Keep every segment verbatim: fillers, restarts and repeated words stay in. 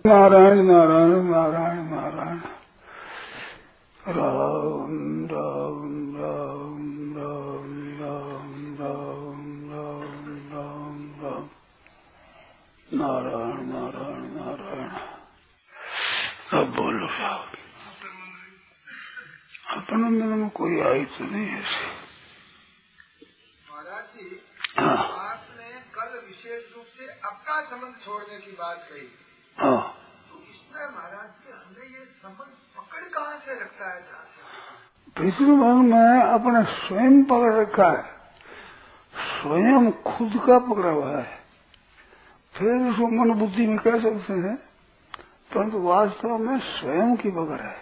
नारायण नारायण नारायण नारायण राम राम राम राम राम राम राम राम राम नारायण नारायण नारायण। अब बोलो अपने मन में कोई आई तो नहीं ऐसे। महाराज जी, आपने कल विशेष रूप से अपना संबंध छोड़ने की बात कही। हाँ, तो इसमें महाराज जी हमने ये संबंध पकड़ कहाँ से रखता है? पिछले मन में अपने स्वयं पकड़ रखा है, स्वयं खुद का पकड़ा हुआ है। फिर उसको मन बुद्धि में कह सकते हैं, परंतु वास्तव में स्वयं की पकड़ है।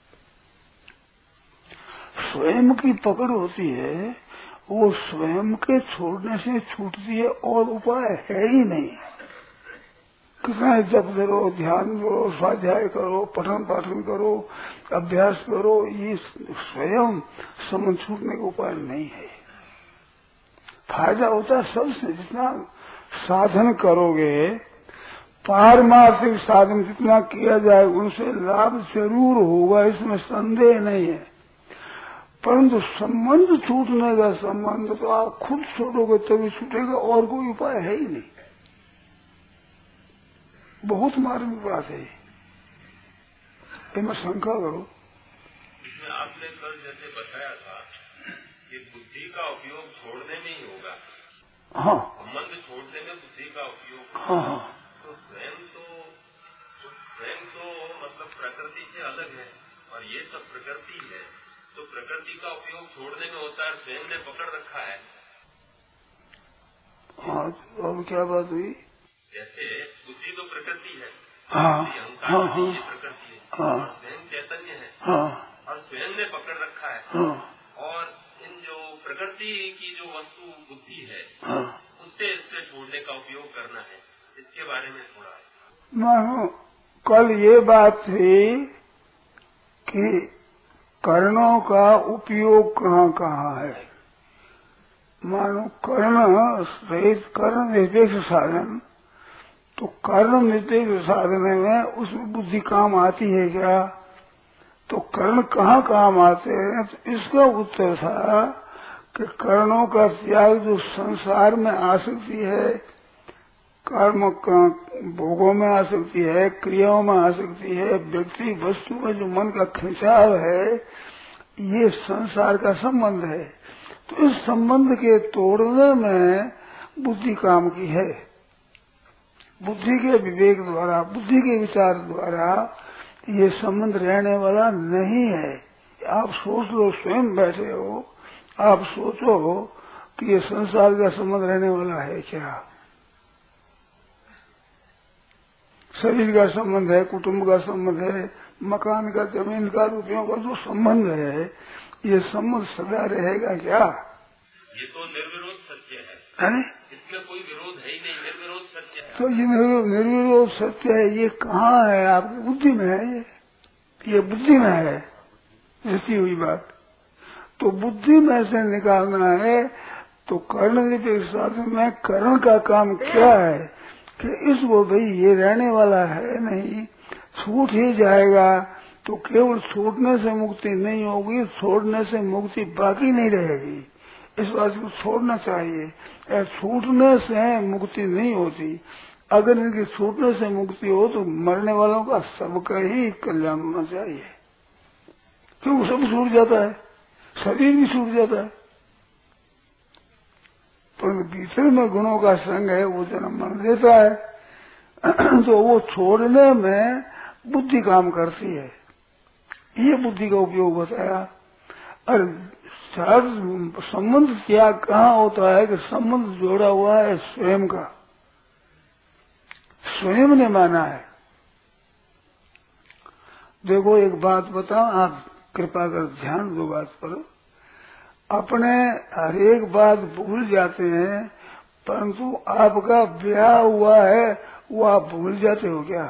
स्वयं की पकड़ होती है, वो स्वयं के छोड़ने से छूटती है और उपाय है ही नहीं। कितना जप करो, ध्यान करो, स्वाध्याय करो, पठन पाठन करो, अभ्यास करो, ये स्वयं संबंध छूटने का उपाय नहीं है। फायदा होता है सबसे, जितना साधन करोगे, पारमार्थिक साधन जितना किया जाए उनसे लाभ जरूर होगा, इसमें संदेह नहीं है। परंतु संबंध छूटने का संबंध तो आप खुद छोड़ोगे तभी छूटेगा, और कोई उपाय है ही नहीं। बहुत मार्मिक बात है, मैं शंका करो। इसमें आपने कल जैसे बताया था कि बुद्धि का उपयोग छोड़ने में ही होगा। हाँ, संबंध छोड़ने में बुद्धि का उपयोग। हाँ हाँ, तो स्वयं तो स्वयं तो मतलब प्रकृति से अलग है और ये सब प्रकृति है, तो प्रकृति का उपयोग छोड़ने में होता है, स्वयं ने पकड़ रखा है। हाँ, अब क्या बात हुई? जैसे बुद्धि तो प्रकृति है, हाँ अहंकार हाँ ये प्रकृति है, हाँ, और स्वयं चैतन्य है, हाँ और स्वयं ने पकड़ रखा है। हाँ, और इन जो प्रकृति की जो वस्तु बुद्धि है, हाँ, उससे इससे छोड़ने का उपयोग करना है। इसके बारे में थोड़ा मानो कल ये बात थी कि कर्णों का उपयोग कहाँ कहाँ है। मानो कर्ण सहित कर्ण निरपेक्ष साधन, तो कर्ण निरपेक्ष साधन में उसमें बुद्धि काम आती है क्या? तो कर्ण कहाँ काम आते हैं? तो इसका उत्तर था कि कर्णों का त्याग जो संसार में आसक्ति है, कर्म भोगों में आसक्ति है, क्रियाओं में आसक्ति है, व्यक्ति वस्तु में जो मन का खिंचाव है, ये संसार का संबंध है। तो इस संबंध के तोड़ने में बुद्धि काम की है। बुद्धि के विवेक द्वारा, बुद्धि के विचार द्वारा ये संबंध रहने वाला नहीं है। आप सोच लो, स्वयं बैठे हो, आप सोचो कि ये संसार का संबंध रहने वाला है क्या? शरीर का संबंध है, कुटुंब का संबंध है, मकान का, जमीन का, रुपयों का जो संबंध है, ये संबंध सदा रहेगा क्या? ये तो निर्विरोध सत्य है, है? इसमें कोई विरोध है ही नहीं, निर्विरोध सत्य है। तो ये निर्विरोध सत्य है, ये कहाँ है? आपकी बुद्धि में है, ये ये बुद्धि में है ऐसी हुई बात। तो बुद्धि में से निकालना है। तो कर्ण निरपेक्ष साधन में कर्ण का काम क्या है कि इसको भाई ये रहने वाला है नहीं, छूट ही जाएगा। तो केवल छूटने से मुक्ति नहीं होगी, छोड़ने से मुक्ति बाकी नहीं रहेगी। इस बात को छोड़ना चाहिए। छूटने से मुक्ति नहीं होती। अगर इनकी छूटने से मुक्ति हो तो मरने वालों का सबका ही कल्याण होना चाहिए, क्योंकि सब छूट जाता है, शरीर भी छूट जाता है, पर भीतर में गुणों का संग है, वो जन्म मन देता है। तो वो छोड़ने में बुद्धि काम करती है, ये बुद्धि का उपयोग बताया। और संबंध त्याग कहाँ होता है कि संबंध जोड़ा हुआ है स्वयं का, स्वयं ने माना है। देखो एक बात बताओ, आप कृपा कर ध्यान दो बात पर। अपने हर एक बात भूल जाते हैं, परंतु आपका ब्याह हुआ है वो आप भूल जाते हो क्या?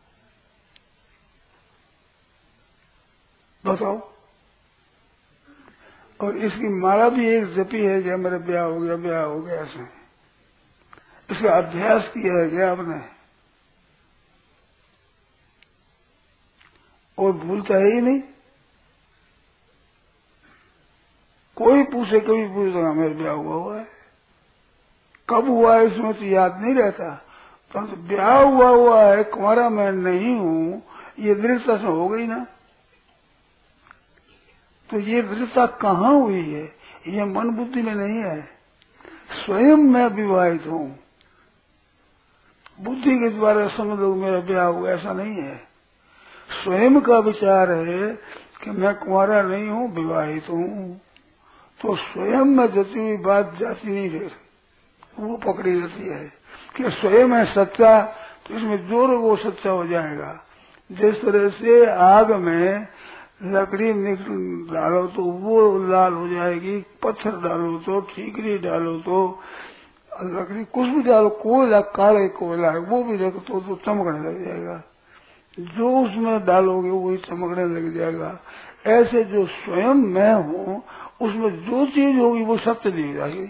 बताओ। और इसकी माला भी एक जपी है कि मेरा ब्याह हो गया, ब्याह हो गया, ऐसे इसका अभ्यास किया है क्या आपने? और भूलता है ही नहीं। कोई पूछे, कभी पूछेगा मेरे ब्याह हुआ हुआ है, कब हुआ है इसमें तो याद नहीं रहता। तो ब्याह हुआ हुआ है, कुंवारा मैं नहीं हूं, ये दृढ़ता से हो गई ना। तो ये दृढ़ता कहाँ हुई है? ये मन बुद्धि में नहीं है। स्वयं मैं विवाहित हूं, बुद्धि के द्वारा समझ लो मेरा ब्याह हुआ, ऐसा नहीं है। स्वयं का विचार है कि मैं कुंवारा नहीं हूं, विवाहित हूं। तो स्वयं में जती हुई बात जाती नहीं, फिर वो पकड़ी जाती है कि स्वयं है सच्चा, तो इसमें जोर वो सच्चा हो जाएगा। जिस तरह से आग में लकड़ी डालो तो वो लाल हो जाएगी, पत्थर डालो तो, ठीकरी डालो तो, लकड़ी कुछ भी डालो, कोयला काले कोयला है वो भी रखो तो, तो चमकने लग जाएगा। जो उसमें डालोगे वही चमकने लग जाएगा। ऐसे जो स्वयं मैं हूँ उसमें जो चीज होगी वो सत्य दी जाएगी।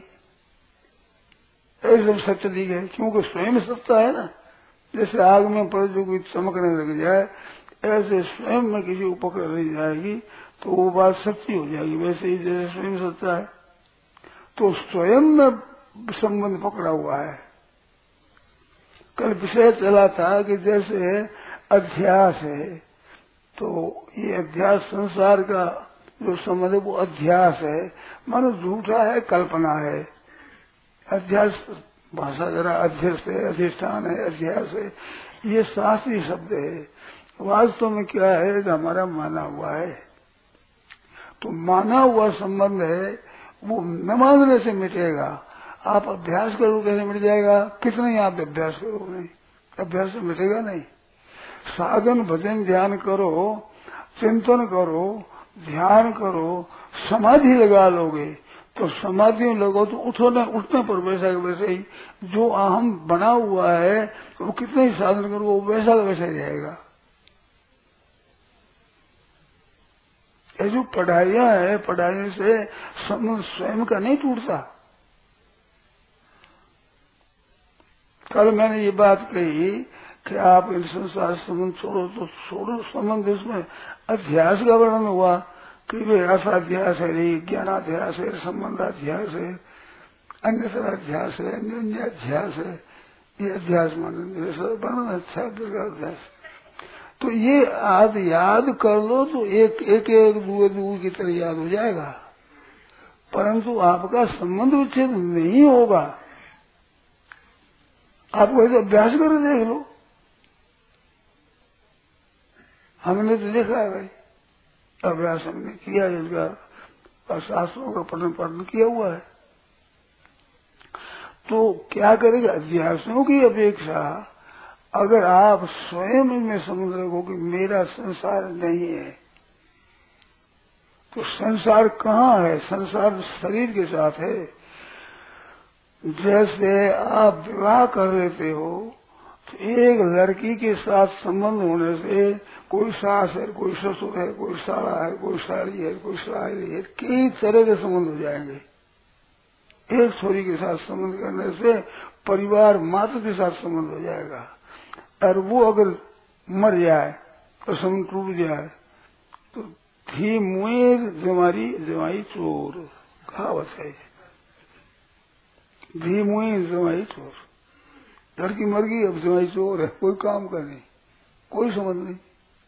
ऐसे सत्य दी गई, क्योंकि स्वयं सत्ता है ना। जैसे आग में पड़ जो कोई चमकने लग जाए, ऐसे स्वयं में किसी को पकड़ नहीं जाएगी तो वो बात सच्ची हो जाएगी। वैसे ही जैसे स्वयं सत्ता है, तो स्वयं में संबंध पकड़ा हुआ है। कल विषय चला था कि जैसे अध्यास है, तो ये अध्यास संसार का जो संबंध है वो अध्यास है, मानो झूठा है, कल्पना है। अध्यास भाषा जरा अध्यस्त है, अधिष्ठान है, अध्यास है, ये शास्त्रीय शब्द है। वास्तव में क्या है कि हमारा माना हुआ है। तो माना हुआ संबंध है वो न मानने से मिटेगा। आप अभ्यास करो कैसे मिट जाएगा? कितने आप अभ्यास करोगे, अभ्यास से मिटेगा नहीं। साधन भजन ध्यान करो, चिंतन करो, ध्यान करो, समाधि लगा लोगे तो समाधि लगो तो उठने उठने पर वैसा वैसे ही जो अहम बना हुआ है वो कितने ही साधन करो वो वैसा वैसा ही रहेगा। ये जो पढ़ाइयां है, पढ़ाई से संबंध स्वयं का नहीं टूटता। कल मैंने ये बात कही कि आप इन संसार संबंध छोड़ो तो छोड़ो संबंध, इसमें अध्यास का वर्णन हुआ कि वे असाध्यास है, ज्ञानाध्यास है, संबंधाध्यास है, अन्यतराध्यास है, अन्योन्याध्यास है। ये अध्यास माने वर्णन अच्छा अध्यास। तो ये आज याद कर लो तो एक एक एक दुए दुए की तरह याद हो जाएगा, परंतु आपका संबंध विच्छेद नहीं होगा। आपको ऐसे अभ्यास करो, देख लो। हमने तो देखा है भाई, अभ्यास हमने किया, इसका शास्त्रों का पठन पाठन किया हुआ है। तो क्या करेगा? अध्यासों की अपेक्षा अगर आप स्वयं इनमें समझ रखो कि मेरा संसार नहीं है, तो संसार कहाँ है? संसार शरीर के साथ है। जैसे आप विवाह कर लेते हो तो एक लड़की के साथ संबंध होने से कोई सास है, कोई ससुर है, कोई साला है, कोई साड़ी है, कोई साड़ी है, कई तरह के संबंध हो जाएंगे। एक छोरी के साथ संबंध करने से परिवार मात्र के साथ संबंध हो जाएगा। और वो अगर मर जाए तो संबंध टूट जाए तो थी मुए जमारी जमाई चोर, कहावत है। धी मुए जमाई चोर, लड़की मर गई अब जमाई चोर है, कोई काम का नहीं, कोई समझ नहीं।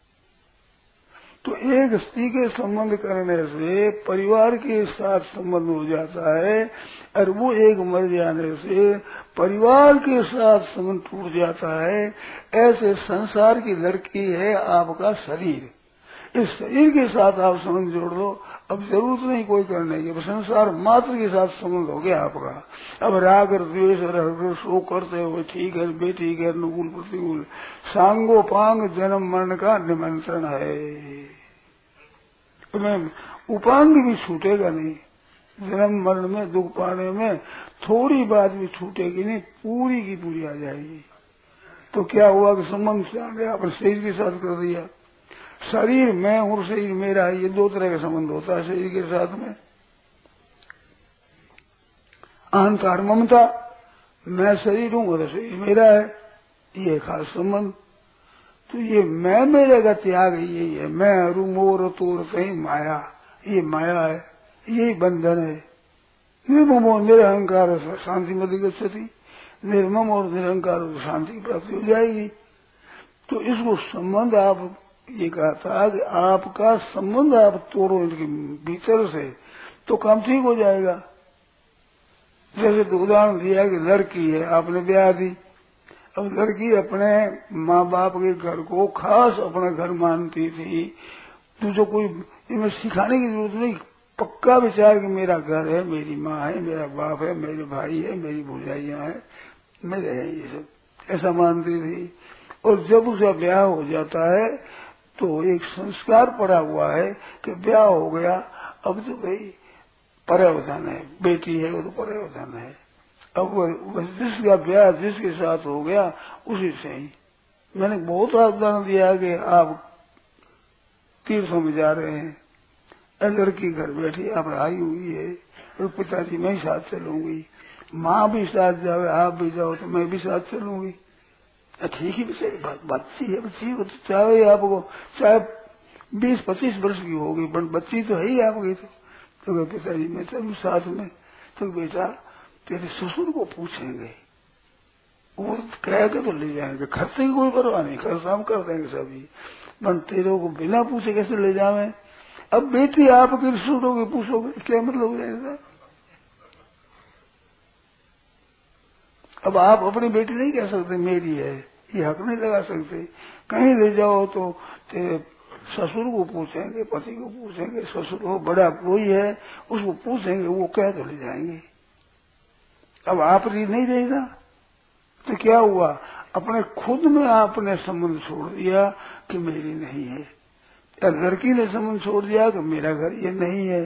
तो एक स्त्री के संबंध करने से परिवार के साथ संबंध हो जाता है, और वो एक मर जाने से परिवार के साथ संबंध टूट जाता है। ऐसे संसार की लड़की है आपका शरीर, इस शरीर के साथ आप संबंध जोड़ दो। अब जरूरत नहीं कोई करने की, संसार मात्र के साथ संबंध हो गया आपका। अब राग और द्वेष और शोक करते हो, ठीक है बेटी के अनुकूल प्रतिकूल, सांगो पांग जन्म मरण का निमंत्रण है। तुम्हें उपांग भी छूटेगा नहीं, जन्म मरण में दुख पाने में थोड़ी बात भी छूटेगी नहीं, पूरी की पूरी आ जाएगी। तो क्या हुआ कि संबंध से आ गया, अपने शरीर के साथ कर दिया। शरीर मैं हूँ, शरीर मेरा है, ये दो तरह का संबंध होता है शरीर के साथ में। अहंकार ममता, मैं शरीर हूँ और शरीर मेरा है, ये खास संबंध। तो ये मैं मेरे का त्याग यही है। मैं हरू मोर तोड़ सही माया, ये माया है, यही बंधन है। निर्मम और निरहंकार शांति मध्य गच्छति, निर्मम और निरहंकार शांति की प्राप्ति हो जाएगी। तो इसको संबंध आप ये कहा था कि आपका संबंध आप तोड़ो इनके भीतर से तो काम ठीक हो जाएगा। जैसे तो उदाहरण दिया कि लड़की है, आपने ब्याह दी, अब लड़की अपने माँ बाप के घर को खास अपना घर मानती थी, तो जो कोई इनमें सिखाने की जरूरत नहीं, पक्का विचार कि मेरा घर है, मेरी माँ है, मेरा बाप है, मेरे भाई है, मेरी भौजाइयाँ हैं, मेरे हैं, ये सब ऐसा मानती थी। और जब उसका ब्याह हो जाता है तो एक संस्कार पड़ा हुआ है कि ब्याह हो गया, अब तो भाई पर्यावधान है, बेटी है वो तो पर्यावधान है। अब जिसका ब्याह जिसके साथ हो गया उसी से ही। मैंने बहुत उदाहरण दिया कि आप तीर्थों में जा रहे हैं, लड़की घर बैठी आप आई हुई है, और पिताजी मैं ही साथ चलूंगी, माँ भी साथ जावे, आप भी जाओ तो मैं भी साथ चलूंगी। ठीक ही सही बात, बच्ची है, बच्ची को तो चाहे आपको चाहे बीस पच्चीस वर्ष की होगी, पर बच्ची तो है ही आपकी। तो, तो पिताजी मैं चलूँ साथ में, तो बेटा तेरे ससुर को पूछेंगे, वो कह के तो ले जाएंगे, खर्च की कोई परवाह नहीं, खर्च हम कर देंगे सभी, पर तेरे को बिना पूछे कैसे ले जावे। अब बेटी आपके ससुरों को पूछोगे क्या मतलब हो जाएगा। अब आप अपनी बेटी नहीं कह सकते मेरी है, ये हक नहीं लगा सकते। कहीं ले जाओ तो तेरे ससुर को पूछेंगे, पति को पूछेंगे, ससुर हो बड़ा कोई है उसको पूछेंगे, वो कह तो ले जाएंगे। अब आप नहीं रहेगा तो क्या हुआ, अपने खुद में आपने संबंध छोड़ दिया कि मेरी नहीं है, या लड़की ने संबंध छोड़ दिया कि मेरा घर ये नहीं है।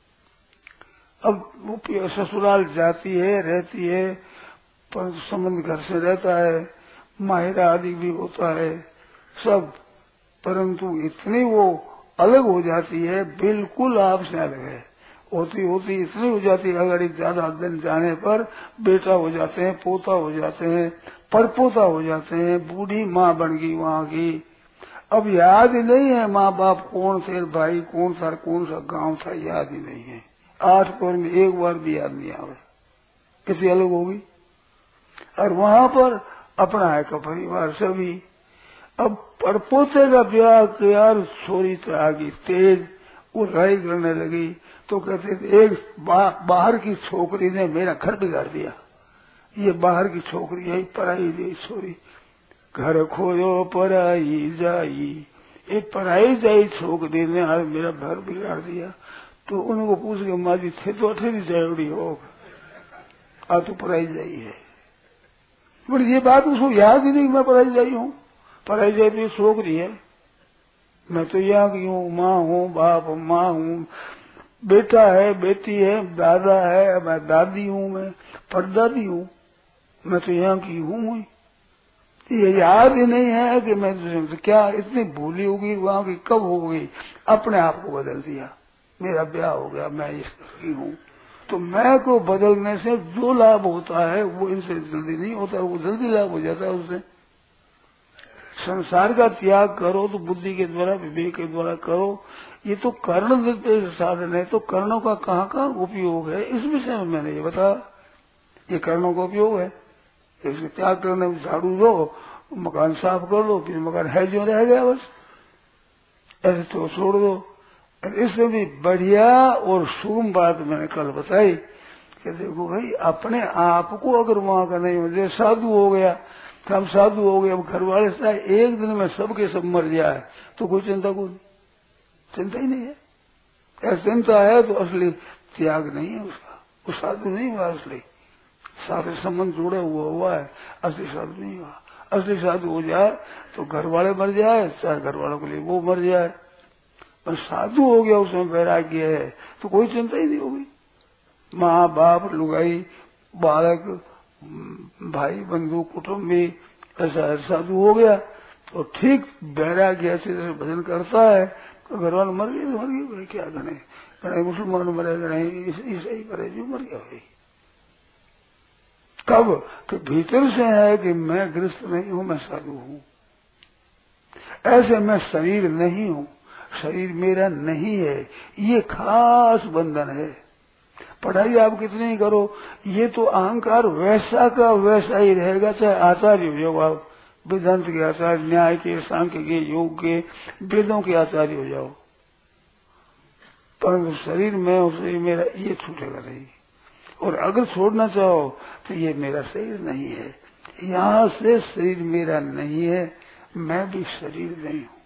अब वो ससुराल जाती है, रहती है, पर संबंध घर से रहता है, माहिरा आदि भी होता है सब, परंतु इतनी वो अलग हो जाती है, बिल्कुल आपसे अलग है, होती होती इतनी हो जाती है, अगर एक ज्यादा दिन जाने पर बेटा हो जाते हैं, पोता हो जाते हैं, परपोता हो जाते हैं, बूढ़ी माँ बन गई वहाँ की। अब याद ही नहीं है माँ बाप कौन थे, भाई कौन था, कौन सा गांव था, याद ही नहीं है। आठ पर में एक बार भी याद नहीं आवे, किसी अलग होगी। और वहां पर अपना है का परिवार सभी। अब परपोते का ब्याह किया, छोरी तो आ गई तेज, वो लड़ाई करने लगी, तो कहते थे एक बा, बाहर की छोकरी ने मेरा घर बिगाड़ दिया, ये बाहर की छोकरी है, पराई गई छोरी, घर खोयो पराई जाई, ये पराई जाई छोकरी ने आज मेरा घर बिगाड़ दिया। तो उनको पूछ के माँ जी थे तो अठेरी जावड़ी हो, आ तो पराई जाई है। पर ये बात उसको याद ही नहीं, मैं पराई जाई हूँ, पराई जाई तो ये छोकरी है, मैं तो यहाँ की हूँ, माँ हूँ, बाप माँ हूँ, बेटा है, बेटी है, दादा है, मैं दादी हूँ, मैं परदादी हूँ, मैं तो यहाँ की हूँ। ये याद ही नहीं है कि मैं तो क्या इतनी भूली होगी वहां की, कब हो गई, अपने आप को बदल दिया, मेरा ब्याह हो गया, मैं इसकी हूँ। तो मैं को बदलने से जो लाभ होता है वो इनसे जल्दी नहीं होता, वो जल्दी लाभ हो जाता है उससे। संसार का त्याग करो तो बुद्धि के द्वारा, विवेक के द्वारा करो। ये तो कर्ण साधन है, तो कर्णों का कहाँ कहाँ उपयोग है इस विषय में मैंने ये बताया। ये कर्णों का उपयोग है, इसके त्याग करने में झाड़ू दो, मकान साफ कर दो, फिर मकान है जो रह गया बस, ऐसे तो छोड़ दो। इससे भी बढ़िया और सुगम बात मैंने कल बताई कि देखो भाई अपने आप को अगर वहां का नहीं हो, जैसे साधु हो गया, हम साधु हो गए, अब घर वाले से एक दिन में सबके सब मर जाए तो कोई चिंता को चिंता ही नहीं है। अगर चिंता है तो असली त्याग नहीं है उसका, वो साधु नहीं हुआ, असली साधु संबंध जुड़ा हुआ हुआ है, असली साधु नहीं हुआ। असली साधु हो जाए तो घर वाले मर जाए, चाहे घर वालों के लिए वो मर जाए, पर साधु हो गया उसमें वैराग्य है तो कोई चिंता ही नहीं होगी। माँ बाप लुगाई बालक भाई बंधु कुटुम्बी ऐसा साधु हो गया तो ठीक वैराग्य अच्छी तरह भजन करता है, तो घर वाले मर गए तो मर गए भाई, क्या करें, कहीं मुसलमान मरे, कहीं ईसाई मरे, जो मर गया भाई। कब तो भीतर से है कि मैं गृहस्थ नहीं हूँ, मैं साधु हूँ। ऐसे मैं शरीर नहीं हूँ, शरीर मेरा नहीं है, ये खास बंधन है। पढ़ाई आप कितनी ही करो, ये तो अहंकार वैसा का वैसा ही रहेगा, चाहे आचार्य हो जाओ आप, वेदांत के आचार्य, न्याय के, सांख्य के, योग के, वेदों के आचार्य हो जाओ, परंतु शरीर में और शरीर मेरा ये छूटेगा नहीं। और अगर छोड़ना चाहो तो ये मेरा शरीर नहीं है, यहाँ से शरीर मेरा नहीं है, मैं भी शरीर नहीं हूँ।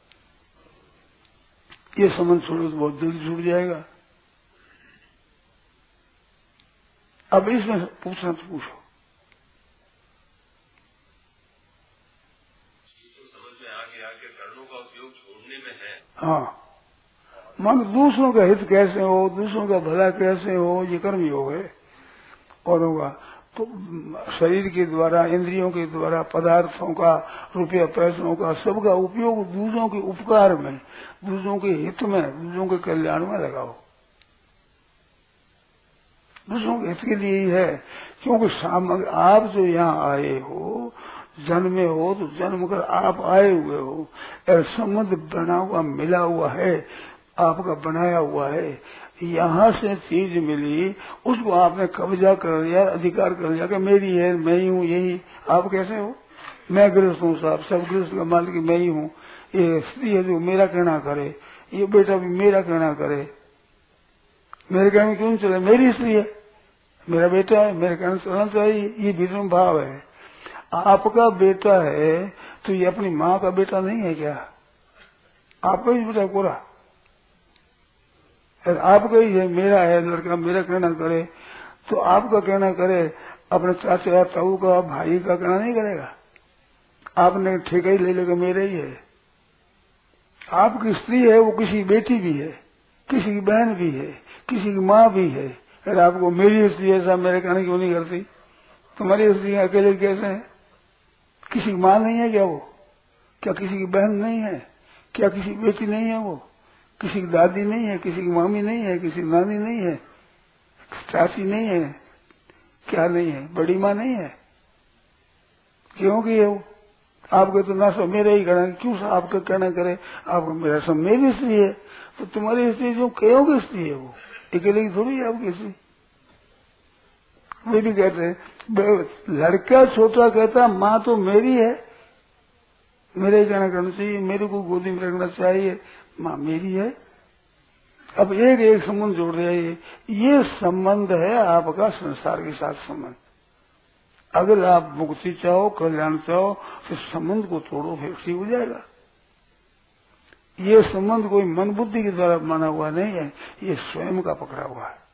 ये संबंध छोड़ो तो बहुत जल्दी छूट जाएगा। अब इसमें पूछना तो पूछो। समझ में आगे आके कर्णों का उपयोग छोड़ने में है। हाँ, मन दूसरों का हित कैसे हो, दूसरों का भला कैसे हो, ये कर्म योग है। और होगा तो शरीर के द्वारा, इंद्रियों के द्वारा, पदार्थों का, रुपया पैसों का, सबका उपयोग दूसरों के उपकार में, दूसरों के हित में, दूसरों के कल्याण में लगाओ। दूसरों के हित के लिए ही है, क्योंकि सामग्री आप जो यहाँ आए हो, जन्मे हो तो जन्म कर आप आए हुए हो, और संबंध बना हुआ मिला हुआ है, आपका बनाया हुआ है। यहाँ से चीज मिली, उसको आपने कब्जा कर लिया, अधिकार कर लिया कि मेरी है, मैं ही हूँ, यही आप कैसे हो? मैं गृहस्थ हूँ साहब, सब गृहस्थ का मालिक मैं ही हूँ। ये स्त्री है जो मेरा कहना करे, ये बेटा भी मेरा कहना करे, मेरे कहने क्यों चले, मेरी स्त्री है, मेरा बेटा है, मेरे कहने चलना चाहिए, ये भीतर भाव है। आपका बेटा है तो ये अपनी माँ का बेटा नहीं है क्या? आपका ही बेटा पूरा आपका ही है, मेरा है, लड़का मेरा कहना करे तो आपका कहना करे, अपने चाचा ताऊ का, भाई का कहना नहीं करेगा। आपने ठेका ही ले लेगा, मेरा ही है। आपकी स्त्री है वो किसी बेटी भी है, किसी की बहन भी है, किसी की माँ भी है। अरे आपको मेरी स्त्री ऐसा मेरे कहने क्यों नहीं करती? तुम्हारी स्त्री अकेले कैसे है? किसी की माँ नहीं है क्या वो? क्या किसी की बहन नहीं है? क्या किसी की बेटी नहीं है वो? किसी की दादी नहीं है, किसी की मामी नहीं है, किसी की नानी नहीं है, चाची नहीं है, क्या नहीं है? बड़ी माँ नहीं है। क्योंकि ये वो आपके तो ना सब मेरा ही कहना, क्यों आपका कहना करे? आप मेरा सब मेरी स्त्री है, तो तुम्हारी स्त्री जो क्यों की स्त्री है वो अकेले की थोड़ी है आपकी स्त्री। वे भी कहते हैं, लड़का छोटा कहता माँ तो मेरी है, मेरे ही कहना करना चाहिए, मेरे को गोदी में रखना चाहिए, माँ मेरी है। अब एक एक संबंध जोड़ रहे हैं, ये संबंध है आपका संसार के साथ संबंध। अगर आप मुक्ति चाहो, कल्याण चाहो, तो संबंध को तोड़ो, फिर ठीक हो जाएगा। ये संबंध कोई मन बुद्धि के द्वारा माना हुआ नहीं है, ये स्वयं का पकड़ा हुआ है।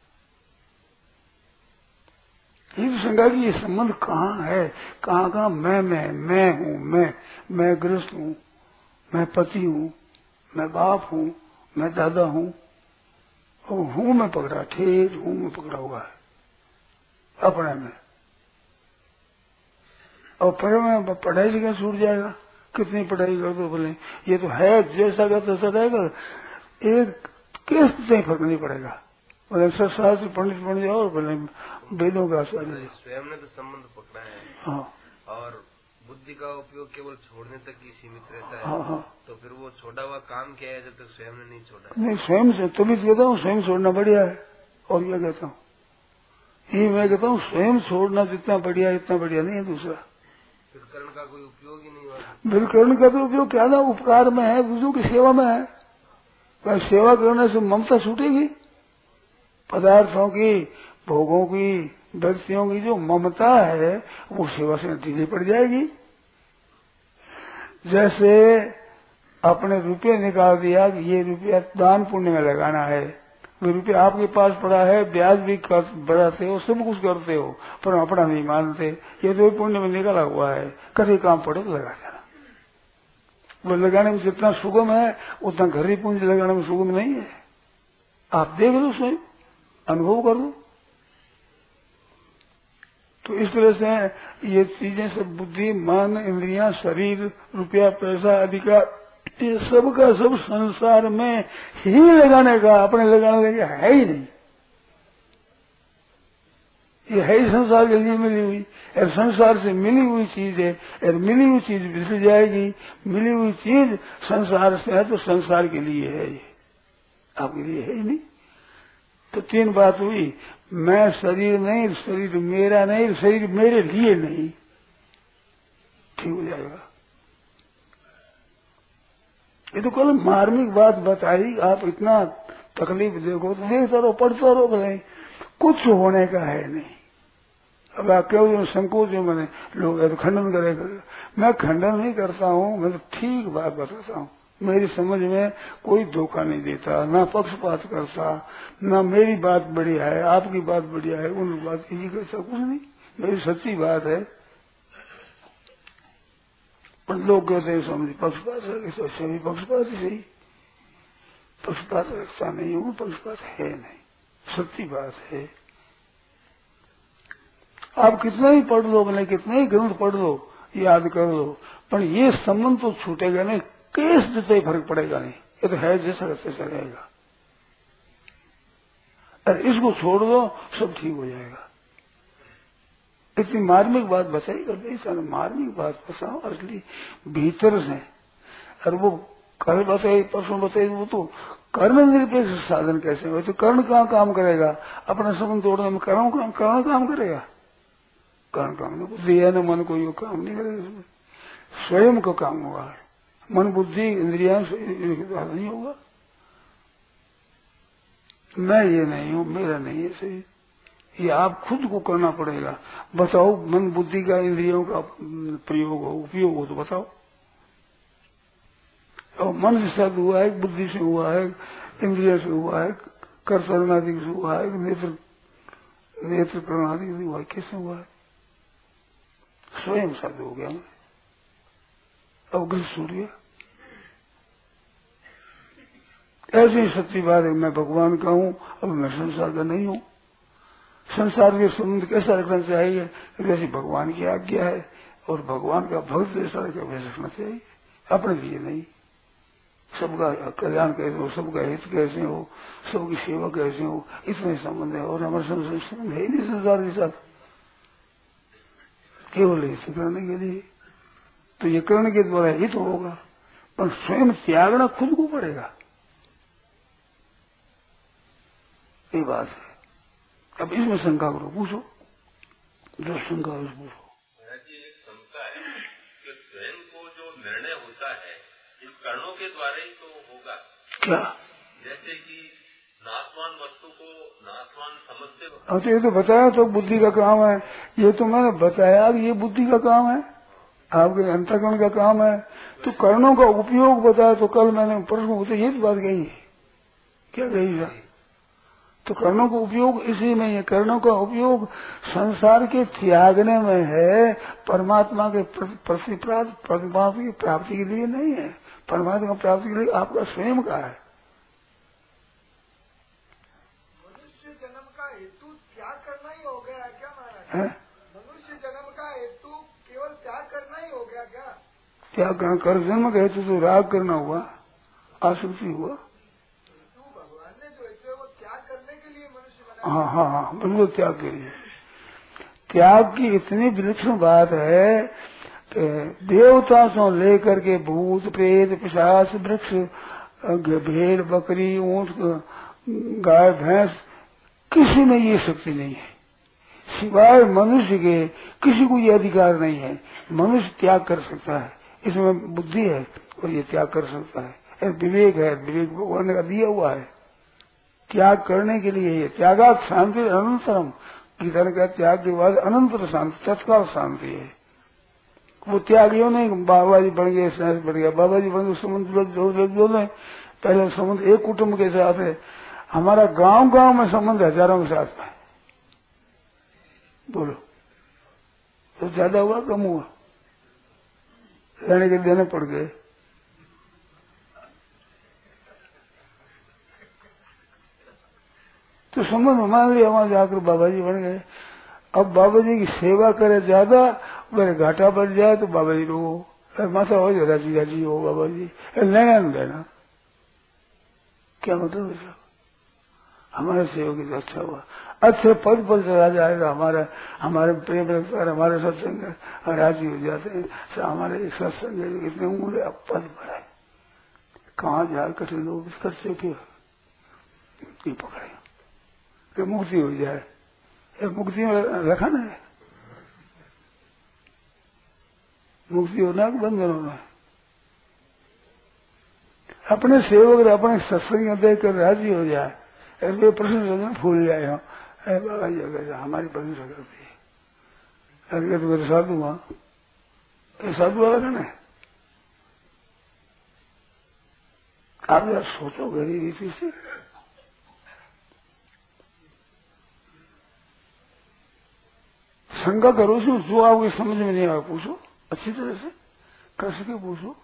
ये तो शंका कि ये संबंध कहाँ है, कहाँ कहाँ मैं मैं मैं हूँ, मैं मैं गृहस्थ हूँ, मैं पति हूँ, मैं बाप हूँ, मैं दादा हूँ, और हूँ मैं पकड़ा, ठेठ हूँ मैं पकड़ा हुआ है अपने में। और पर में पढ़ाई से क्या छूट जाएगा? कितनी पढ़ाई कर दो बोले, ये तो है जैसा का तैसा रहेगा, एक किस से फर्क नहीं पड़ेगा। बोले शास्त्र पंडित बन जाओ और बोले वेदों का आचार्य। स्वयं ने तो संबंध पकड़ा है। हाँ, और बुद्धि का उपयोग केवल छोड़ने तक ही सीमित रहता है। हाँ, हाँ। तो फिर वो छोड़ा हुआ काम क्या है जब तक स्वयं ने नहीं छोड़ा? नहीं, स्वयं से तभी कहता हूँ स्वयं छोड़ना बढ़िया है। और क्या कहता हूँ, ये मैं कहता हूँ स्वयं छोड़ना जितना बढ़िया है इतना बढ़िया नहीं है दूसरा। फिर कर्ण का कोई उपयोग ही नहीं हुआ। बिल कर्ण का तो उपयोग क्या ना, उपकार में है, दूसरों की सेवा में है। पर सेवा करने से ममता छूटेगी। पदार्थों की, भोगों की, व्यक्तियों की जो ममता है वो सेवा से ढीली पड़ जाएगी। जैसे अपने रुपये निकाल दिया कि ये रुपया दान पुण्य में लगाना है, वो रुपया आपके पास पड़ा है, ब्याज भी बढ़ाते हो, सब कुछ करते हो, पर अपना नहीं मानते, ये तो पुण्य में निकाला हुआ है, कभी काम पड़े तो लगा जाना। वो लगाने में जितना सुगम है उतना घरी पूंजी लगाने में सुगम नहीं है। आप देख लो, स्वयं अनुभव कर लो। तो इस तरह से ये चीजें सब, बुद्धि, मन, इंद्रियां, शरीर, रुपया, पैसा, अधिकार, ये सब का सब संसार में ही लगाने का, अपने लगाने का है ही नहीं। ये है ही संसार के लिए मिली हुई, और संसार से मिली हुई चीज है, और मिली हुई चीज बिसर जाएगी। मिली हुई चीज संसार से है तो संसार के लिए है, ये आपके लिए है ही नहीं। तो तीन बात हुई, मैं शरीर नहीं, शरीर मेरा नहीं, शरीर मेरे लिए नहीं, ठीक हो जाएगा। ये तो कल मार्मिक बात बताई, आप इतना तकलीफ देखो तो देखता रहो, पढ़ता रहो, भले कुछ होने का है नहीं। अब आप क्यों संकोच में मैंने लोग तो खंडन करेगा, मैं खंडन नहीं करता हूँ, मैं तो ठीक बात बताता हूँ। मेरी समझ में कोई धोखा नहीं देता, ना पक्षपात करता, ना मेरी बात बढ़िया है आपकी बात बढ़िया है उन बात यही करता, कुछ नहीं, मेरी सच्ची बात है। पर लोग कहते हैं समझ पक्षपात है, सभी पक्षपात ही सही, पक्षपात रखता नहीं हूँ, पक्षपात है नहीं, सच्ची बात है। आप कितना ही पढ़ लो, मैंने कितने ही ग्रंथ पढ़ लो, याद कर लो, पर ये संबंध तो छूटेगा नहीं, केस देते ही फर्क पड़ेगा नहीं, ये तो है जैसा तैसा रहेगा। और इसको छोड़ दो, सब ठीक हो जाएगा। इतनी मार्मिक बात बताई कर भाई, सारा मार्मिक बात बताओ असली भीतर से। और वो कल बताए परसों बताए, वो तो कर्ण निरपेक्ष साधन कैसे हो, तो कर्ण कहाँ काम करेगा, अपना संबंध तोड़ने में कर्ण काम कर्ण काम करेगा, कर्ण काम नहीं, बुद्धि है न मन को यो काम नहीं करेगा, स्वयं का काम होगा। मन बुद्धि इंद्रिया नहीं होगा, मैं ये नहीं हूँ, मेरा नहीं है सही, ये आप खुद को करना पड़ेगा। बताओ मन बुद्धि का इंद्रियों का प्रयोग हो, उपयोग हो तो बताओ। और मन से शब्द हुआ है, बुद्धि से हुआ है, इंद्रिय से हुआ है, कर शरणादि से हुआ है, नेत्र नेत्र करणादि से हुआ है, कैसे हुआ है, स्वयं शब्द हो गया, अवगत सूर्य। ऐसी ही सच्ची बात है, मैं भगवान का हूँ, अब मैं संसार का नहीं हूँ। संसार के संबंध कैसा रखना चाहिए, जैसी भगवान की आज्ञा है, और भगवान का भक्त जैसा रखना चाहिए, अपने लिए नहीं। सबका कल्याण कैसे हो, सबका हित कैसे हो, सबकी सेवा कैसे हो, इतने संबंध है। और हमारे संबंध है ही नहीं संसार के साथ, केवल हित करने के लिए। तो ये करने के द्वारा हित होगा, पर स्वयं त्यागना खुद को पड़ेगा, ये बात है। अब इसमें शंका करो, पूछो, जो शंका है पूछो। जी एक शंका है कि स्वयं को जो निर्णय होता है इन कर्णों के द्वारा ही तो होगा क्या? जैसे कि नाशवान वस्तु को नाशवान समझते हो। अच्छा, ये तो बताया तो बुद्धि का काम है, ये तो मैंने बताया कि ये बुद्धि का काम है, आपके अंतःकरण का काम है। तो कर्णों का उपयोग बताया, तो कल मैंने प्रश्न होते ये बात कही, क्या कही था? तो कर्णों का उपयोग इसी में है, कर्णों का उपयोग संसार के त्यागने में है, परमात्मा के प्रति परमात्मा की प्राप्ति के लिए नहीं है, परमात्मा की प्राप्ति के लिए आपका स्वयं का है। मनुष्य जन्म का हेतु त्याग करना ही हो गया क्या महाराज? मनुष्य जन्म का हेतु केवल त्याग करना ही हो गया क्या? त्याग करना, कर जन्म का हेतु तो राग करना हुआ, आसक्ति हुआ। हाँ हाँ हाँ, बिल्कुल त्याग के लिए। त्याग की इतनी विलक्षण बात है कि देवता से लेकर के भूत प्रेत पिशाच वृक्ष भेड़ बकरी ऊंट गाय भैंस किसी में ये शक्ति नहीं है, सिवाय मनुष्य के किसी को ये अधिकार नहीं है। मनुष्य त्याग कर सकता है, इसमें बुद्धि है और ये त्याग कर सकता है, विवेक है, विवेक भगवान का दिया हुआ है त्याग करने के लिए। ये त्यागा शांति अनंतरम, गीता ने कहा त्याग के बाद अनंतर शांति, तत्काल शांति है। वो त्याग यो नहीं बाबा जी बन गए सहज बन गया, बाबा जी बन गए समुद्र बोले पहले संबंध एक कुटुंब के साथ है, हमारा गांव गांव में संबंध हजारों के साथ में, बोलो तो ज्यादा हुआ कम हुआ, रहने के देने पड़ गए। तो संबंध मान लिया, वहां जाकर बाबा जी बन गए। अब बाबा जी की सेवा करे ज्यादा, मेरे घाटा बढ़ जाए तो बाबा जी रो माथा हो जाए, राजी राजी हो बाबा जी, लेना न देना क्या मतलब है? हमारे सेवक की अच्छा हुआ। अच्छे पद पर चला जाएगा। हमारा हमारे प्रेम रखकर हमारे सत्संग राजी हो जाते हैं। हमारे एक सत्संग इतने ऊंचे पद पर है, कहाँ जाए कठिन लोग इससे फिर पकड़े कि मुक्ति हो जाए। मुक्ति में रखा ना है, मुक्ति होना कि बंधन होना। अपने सेवक अपने सत्संग देख कर राजी हो जाए, ऐसे प्रश्न भूल जाए हो बाबा जी हमारी प्रशंसा करती है। अरे तो मेरे साधु वहां ये साधु वाला ना है। आप यार सोचो गहरी रीति से, शंका करो जो आपको समझ में नहीं आया पूछो, अच्छी तरह से कर सके पूछो।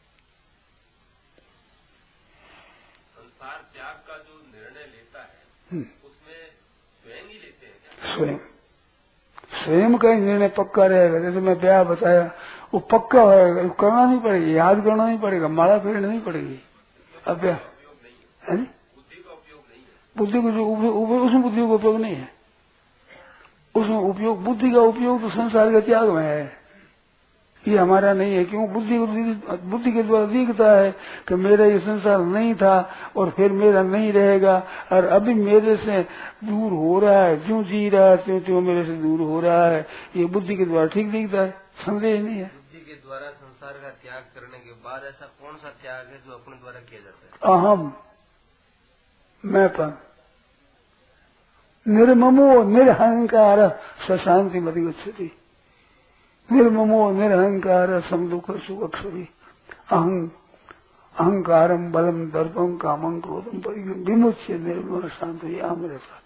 संसार त्याग का जो निर्णय लेता है उसमें स्वयं ही लेते हैं क्या? स्वयं स्वयं का ही निर्णय पक्का रहेगा। जैसे मैं ब्याह बताया वो पक्का होगा, करना नहीं पड़ेगा, याद करना नहीं पड़ेगा, माला फेरनी नहीं पड़ेगी। अब ब्याह है बुद्धि का उपयोग नहीं है, बुद्धि को जो उसमें बुद्धि का उपयोग नहीं है, उसमें उपयोग बुद्धि का उपयोग तो संसार के त्याग में है। ये हमारा नहीं है, क्यों? बुद्धि बुद्धि के द्वारा दिखता है कि मेरा ये संसार नहीं था और फिर मेरा नहीं रहेगा, और अभी मेरे से दूर हो रहा है, ज्यों जी रहा है त्यों त्यों मेरे से दूर हो रहा है। ये बुद्धि के द्वारा ठीक दिखता है, संदेह नहीं है। बुद्धि के द्वारा संसार का त्याग करने के बाद ऐसा कौन सा त्याग है जो अपने द्वारा किया जाता है? अहम मैंपन निर्ममो निरहंकार सशांति मति गच्छति। निर्ममो निरहंकार समदुख सुख अक्षरी। अहं अहंकारम बलम दर्पम कामं क्रोधम विमुच्य निर्मल शांत आम रहता।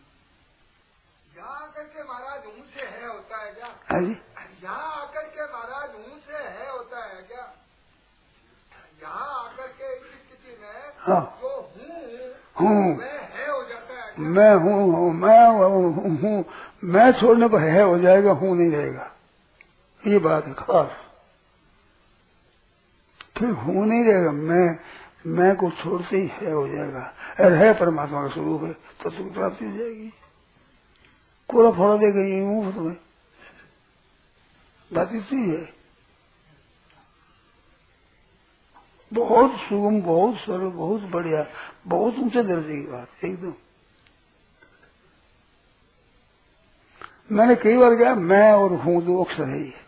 यहाँ आकर के महाराज हूँ से है होता है क्या? हाँ जी, यहाँ आकर के महाराज हूँ से है होता है क्या? यहाँ आकर के इस स्थिति में हाँ जो हूँ हूँ मैं है हो जाता है क्या? मैं हूँ मैं हूँ, मैं छोड़ने पर है हो जाएगा, हूँ नहीं रहेगा। ये बात है खास। फिर हूँ नहीं रहेगा, मैं मैं को छोड़ते ही है हो जाएगा। और है परमात्मा का स्वरूप है तो सुख प्राप्ति हो जाएगी। कोरा फोड़ा देगा ये मुफ्त में, बात इतनी है। बहुत सुगम, बहुत सरल, बहुत बढ़िया, बहुत ऊंचे दर्जे की बात एकदम। मैंने कई बार कहा मैं और हूँ दो अक्षर है ये,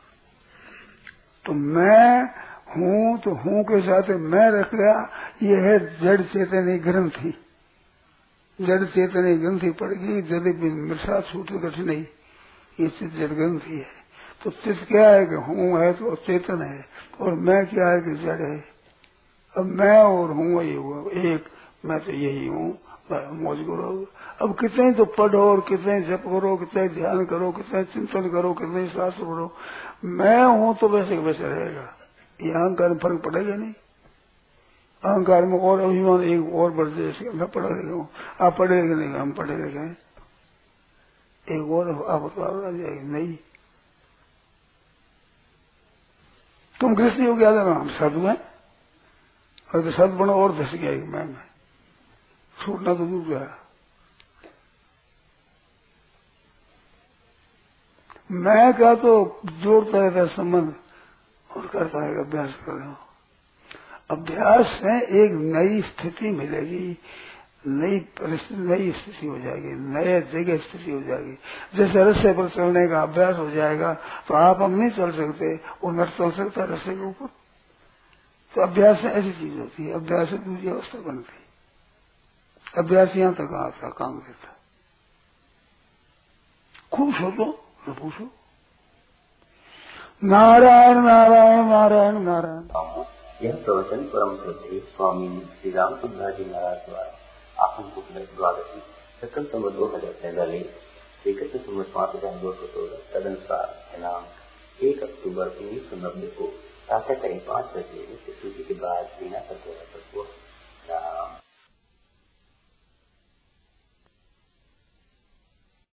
तो मैं हूँ तो हूँ के साथ मैं रख गया। ये है जड़ चेतनी ग्रंथि, जड़ चेतनी ग्रंथि पड़ गई। यदि मृषा छूट कठिन नहीं, ये जड़ ग्रंथि है। तो चित्त क्या है कि हूँ है तो चेतन है, और मैं क्या है कि जड़ है। अब मैं और हूँ ये हुआ एक, मैं तो यही हूँ, मौज करो। अब कितने तो पढ़ो और कितने जप करो, कितने ध्यान करो, कितने चिंतन करो, कितने शास्त्र पढ़ो, मैं हूँ तो वैसे वैसे रहेगा। ये अहंकार में फर्क पड़ेगा नहीं। अहंकार में और अभिमान एक और बढ़ जाए, मैं पढ़ा लिखा हूँ, आप पढ़े लिखे नहीं, हम पढ़े लिखे हैं, एक और आप आ जाएगी नहीं। तुम गृहस्थी हो गया था, हम साधु हैं, और तो साधु बनो और धस गया मैं मैं छूटना तो दूर गया। मैं क्या तो जोड़ता रहता संबंध और करता है अभ्यास कर रहा हूं। अभ्यास से एक नई स्थिति मिलेगी, नई परिस्थिति, नई स्थिति हो जाएगी, नए जगह स्थिति हो जाएगी। जैसे रस्से पर चलने का अभ्यास हो जाएगा तो आप हम नहीं चल सकते, वो नट चल सकता है रस्से के ऊपर। तो अभ्यास में ऐसी चीज होती है, अभ्यास से दूसरी अवस्था बनती है। अभ्यास यहां तक आता काम करता। खूब सोचो न पूछो। नारायण नारायण नारायण नारायण। यह प्रवचन परम श्रद्धेय स्वामी श्री राम सुंदर जी महाराज द्वारा आसन द्वादशी सकल संवत दो हजार पैंतालीस इकतीस संवत पांच हजार दो सौ सोलह तदनुसार दिनांक एक अक्टूबर उन्नीस सौ नब्बे को प्रातः करीब पांच बजे सूची के बाद बिना सत्या